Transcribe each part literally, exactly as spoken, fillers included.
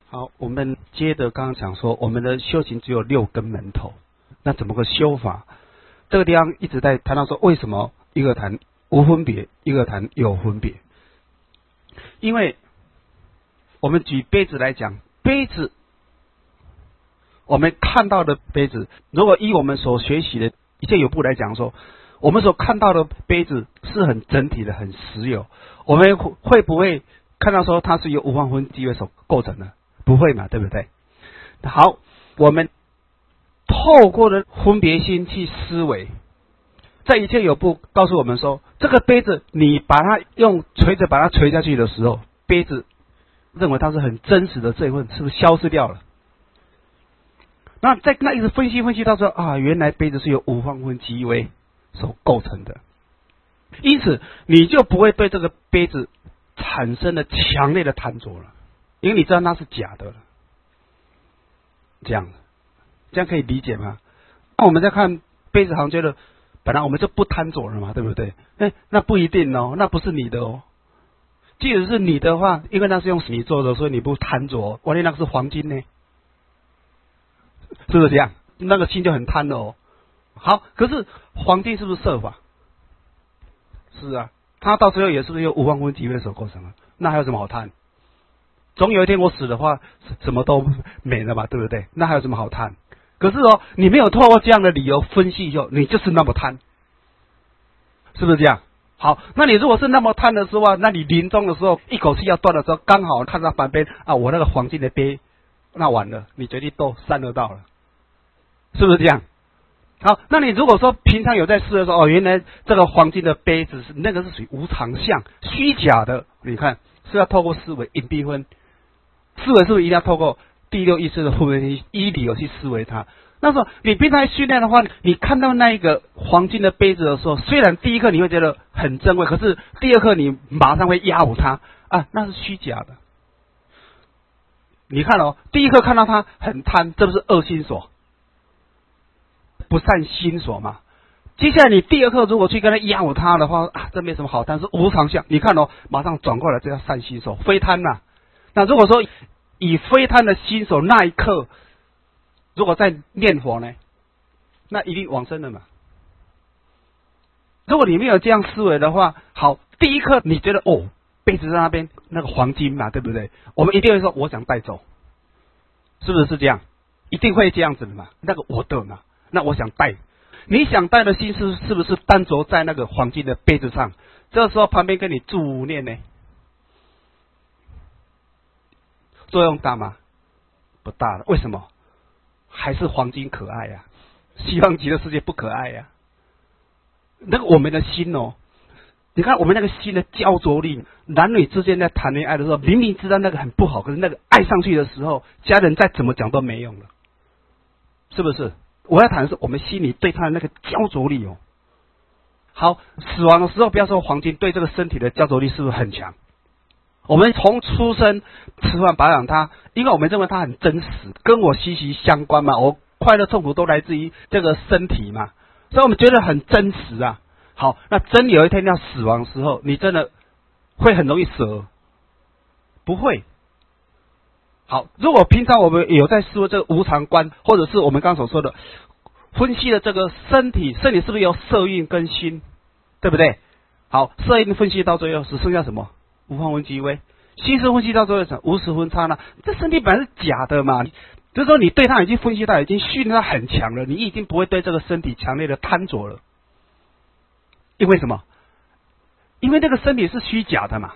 好，我们接着刚刚讲说，我们的修行只有六根门头，那怎么个修法？这个地方一直在谈到说，为什么一个谈无分别，一个谈有分别？因为我们举杯子来讲，杯子我们看到的杯子，如果依我们所学习的一切有部来讲说，我们所看到的杯子是很整体的、很实有。我们会不会看到说它是由无方分机位所构成的？不会嘛，对不对？好，我们透过了分别心去思维，在一切有部告诉我们说，这个杯子你把它用锤子把它锤下去的时候，杯子认为它是很真实的这一份是不是消失掉了？那在那一直分析分析到说啊，原来杯子是由无方分机位所构成的，因此你就不会对这个杯子产生了强烈的贪着了，因为你知道那是假的了。这样，这样可以理解吗？那我们在看杯子，好像觉得本来我们就不贪着了嘛，对不对？哎，那不一定哦，那不是你的哦。即使是你的话，因为那是用水做的，所以你不贪着。万一那个是黄金呢？是不是这样？那个心就很贪了哦。好，可是黄金是不是色法？是啊，它到最后也是不是由无方分机位所构成的？那还有什么好贪？总有一天我死的话，什么都没了嘛，对不对？那还有什么好贪？可是哦，你没有透过这样的理由分析以后，你就是那么贪，是不是这样？好，那你如果是那么贪的时候，那你临终的时候一口气要断的时候，刚好看到旁边啊，我那个黄金的杯，那完了，你决定都三恶道了，是不是这样？好，那你如果说平常有在思的时候，哦，原来这个黄金的杯子是那个是属于无常相、虚假的，你看是要透过思维隐蔽分。思维是不是一定要透过第六意识的分别依理由去思维它？那时候你平常训练的话，你看到那一个黄金的杯子的时候，虽然第一刻你会觉得很珍贵，可是第二刻你马上会压唬它啊，那是虚假的。你看哦，第一刻看到它很贪，这不是恶心所、不善心所嘛？接下来你第二刻如果去跟他压唬它的话啊，这没什么好贪，是无常相。你看哦，马上转过来，这叫善心所，非贪呐、啊。那如果说以非贪的心手那一刻，如果在念佛呢，那一定往生了嘛。如果你没有这样思维的话，好，第一刻你觉得哦，杯子在那边那个黄金嘛，对不对？我们一定会说我想带走，是不是是这样？一定会这样子的嘛，那个我的嘛，那我想带。你想带的心是是不是单着在那个黄金的杯子上？这时候旁边跟你助念呢？作用大吗？不大了。为什么？还是黄金可爱呀、啊？西方极乐世界不可爱呀、啊？那个我们的心哦，你看我们那个心的焦灼力，男女之间在谈恋爱的时候，明明知道那个很不好，可是那个爱上去的时候，家人再怎么讲都没用了，是不是？我要谈的是我们心里对他的那个焦灼力哦。好，死亡的时候不要说黄金，对这个身体的焦灼力是不是很强？我们从出生吃饭保养它，因为我们认为它很真实，跟我息息相关嘛。我快乐痛苦都来自于这个身体嘛，所以我们觉得很真实啊。好，那真有一天要死亡的时候，你真的会很容易舍？不会。好，如果平常我们有在思维这个无常观，或者是我们刚刚所说的分析的这个身体，身体是不是有色蕴跟心，对不对？好，色蕴分析到最后只剩下什么？无方分机位，心识分析到最后什么？无时分刹那，这身体本来是假的嘛，就是说你对它已经分析到，已经训练到很强了，你已经不会对这个身体强烈的贪着了。因为什么？因为这个身体是虚假的嘛，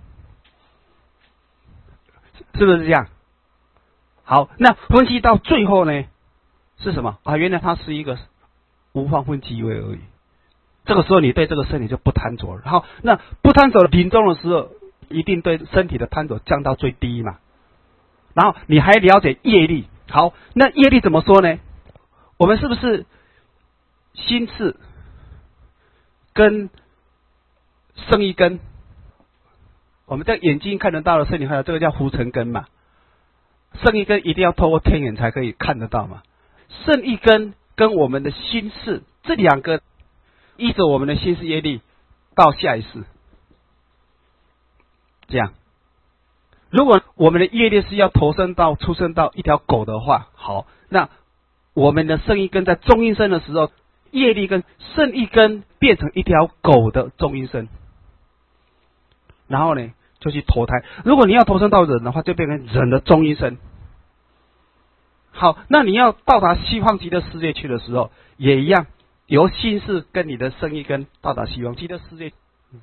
是不是这样？好，那分析到最后呢，是什么啊？原来它是一个无方分机位而已。这个时候你对这个身体就不贪着了。好，那不贪着了，临终的时候一定对身体的贪着降到最低嘛。然后你还了解业力。好，那业力怎么说呢？我们是不是心识跟生一根？我们在眼睛看得到的身体，还有这个叫浮尘根嘛。生一根一定要透过天眼才可以看得到嘛。剩一根跟我们的心识这两个，依着我们的心识业力到下一世，这样。 如果我们的业力是要投生到出生到一条狗的话，好，那我们的圣一根在中阴身的时候，业力跟圣一根变成一条狗的中阴身，然后呢就去投胎。如果你要投生到人的话，就变成人的中阴身。好，那你要到达西方极乐世界去的时候，也一样，由心识跟你的圣一根到达西方极乐世界，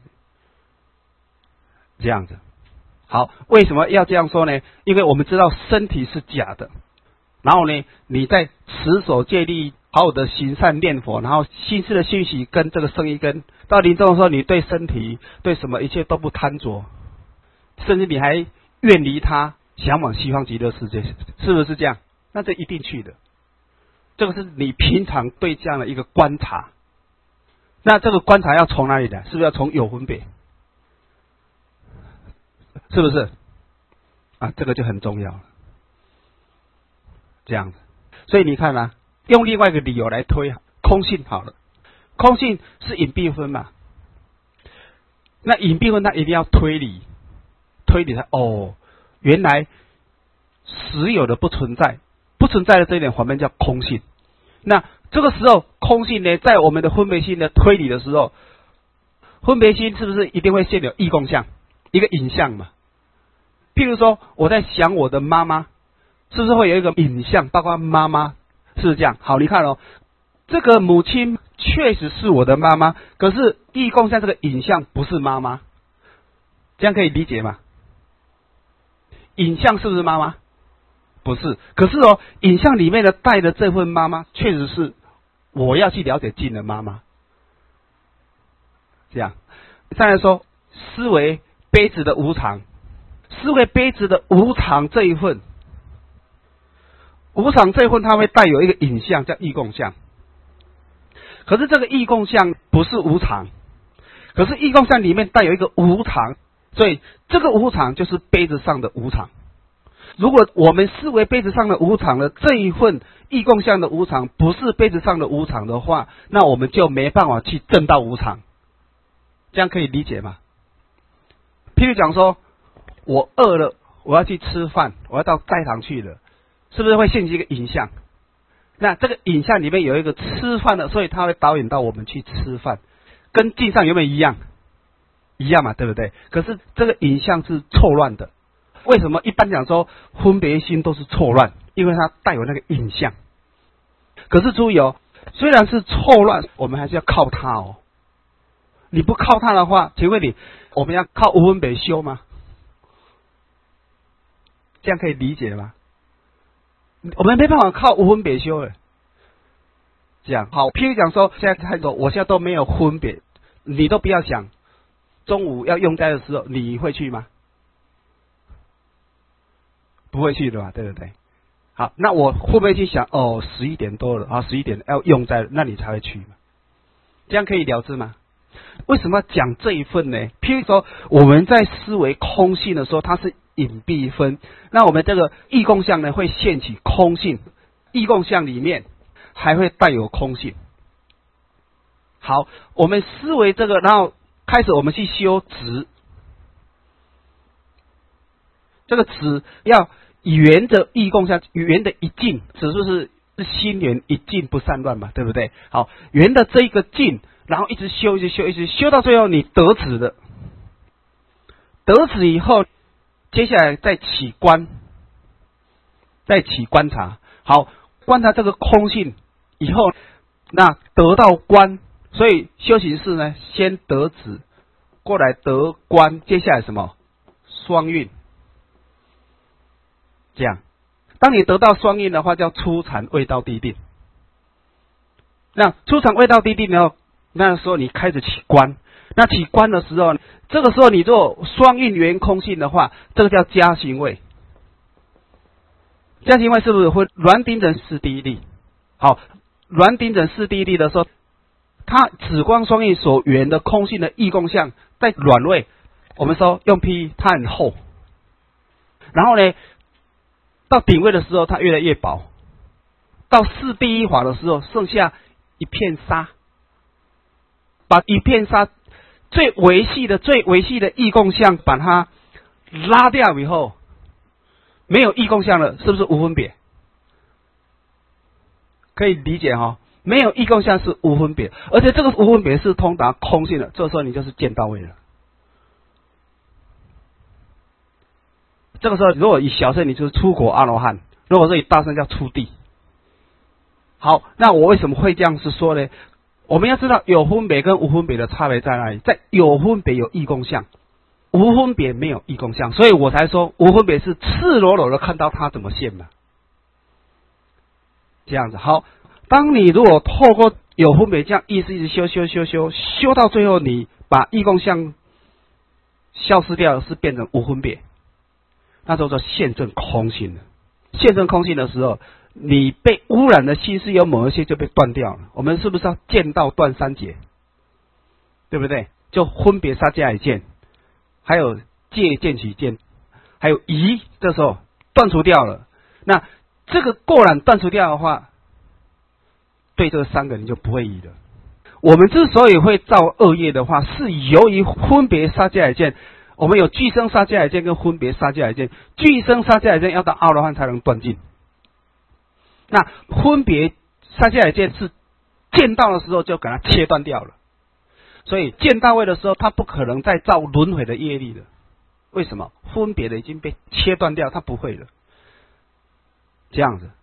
这样子。好，为什么要这样说呢？因为我们知道身体是假的，然后呢，你在持守戒律，好好的行善念佛，然后心识的讯息跟这个圣一根，到临终的时候，你对身体、对什么一切都不贪着，甚至你还远离它，想往西方极乐世界，是不是这样？那这一定去的。这个是你平常对这样的一个观察。那这个观察要从哪里来？是不是要从有分别？是不是？啊，这个就很重要了。这样子，所以你看啊，用另外一个理由来推空性好了。空性是隐蔽分嘛？那隐蔽分它一定要推理，推理它哦，原来实有的不存在，不存在的这一点，我们叫空性。那这个时候，空性呢，在我们的分别心的推理的时候，分别心是不是一定会现有异共相，一个影像嘛？譬如说，我在想我的妈妈，是不是会有一个影像？包括妈妈，是不是这样？好，你看哦，这个母亲确实是我的妈妈，可是异共相这个影像不是妈妈，这样可以理解吗？影像是不是妈妈？不是，可是哦，影像里面的带的这份妈妈，确实是我要去了解进的妈妈。这样，再来说，思维杯子的无常。思维杯子的无常这一份，无常这一份，它会带有一个影像叫异共相。可是这个异共相不是无常，可是异共相里面带有一个无常，所以这个无常就是杯子上的无常。如果我们思维杯子上的无常的这一份异共相的无常不是杯子上的无常的话，那我们就没办法去证到无常。这样可以理解吗？譬如讲说，我饿了，我要去吃饭，我要到斋堂去了，是不是会现起一个影像？那这个影像里面有一个吃饭的，所以它会导引到我们去吃饭，跟镜上有没有一样？一样嘛，对不对？可是这个影像是错乱的。为什么一般讲说分别心都是错乱？因为它带有那个影像。可是注意哦，虽然是错乱，我们还是要靠它哦。你不靠它的话，请问你，我们要靠无分别修吗？这样可以理解吗？我们没办法靠无分别修的。这样好，譬如讲说，现在看着我现在都没有分别，你都不要想，中午要用斋的时候，你会去吗？不会去的嘛，对不对？好，那我会不会去想，哦，十一点多了啊，十一点要用斋，那你才会去嘛？这样可以了之吗？为什么要讲这一份呢？譬如说，我们在思维空性的时候，它是隐蔽分，那我们这个异共相呢，会现起空性，异共相里面还会带有空性。好，我们思维这个，然后开始我们去修执，这个执要缘着异共相，缘的一境，指就是心缘一境不散乱嘛，对不对？好，缘的这一个境，然后一直修，一直修，一直修到最后你得止了，得止以后，接下来再起观，再起观察。好，观察这个空性以后，那得到观，所以修行是呢，先得止，过来得观，接下来什么？双运。这样，当你得到双运的话，叫初禅未到地定。那初禅未到地定呢？那时候你开始起观，那起观的时候，这个时候你做双运圆空性的话，这个叫加行位。加行位是不是会软顶整四第一力？好，软顶整四第一力的时候，它紫光双运所圆的空性的异共相，在软位，我们说用 P 它很厚，然后呢，到顶位的时候它越来越薄，到四第一法的时候剩下一片沙。把一片沙最维系的、最维系的异共相把它拉掉以后， 没有异共相了，是不是无分别？可以理解哈、哦，没有异共相是无分别，而且这个无分别是通达空性的，这时候你就是见到位了。这个时候，如果以小乘，你就是出果阿罗汉；如果是以大乘，叫出地。好，那我为什么会这样子说呢？我们要知道有分别跟无分别的差别在哪里？在有分别有异共相，无分别没有异共相，所以我才说无分别是赤裸裸的看到它怎么现嘛。这样子好，当你如果透过有分别这样一直一直修修修修修到最后，你把异共相消失掉，是变成无分别，那叫做现证空性了。现证空性的时候，你被污染的心是有某一些就被断掉了。我们是不是要见到断三结？对不对？就分别杀加以见，还有戒见取见，还有疑，这时候断除掉了。那这个过染断除掉的话，对这三个你就不会疑了。我们之所以会造恶业的话，是由于分别杀加以见。我们有俱生杀加以见跟分别杀加以见，俱生杀加以见要到阿罗汉才能断尽。那分别杀加以见是见到的时候就给它切断掉了，所以见到位的时候，它不可能再造轮回的业力了。为什么？分别的已经被切断掉，它不会了。这样子。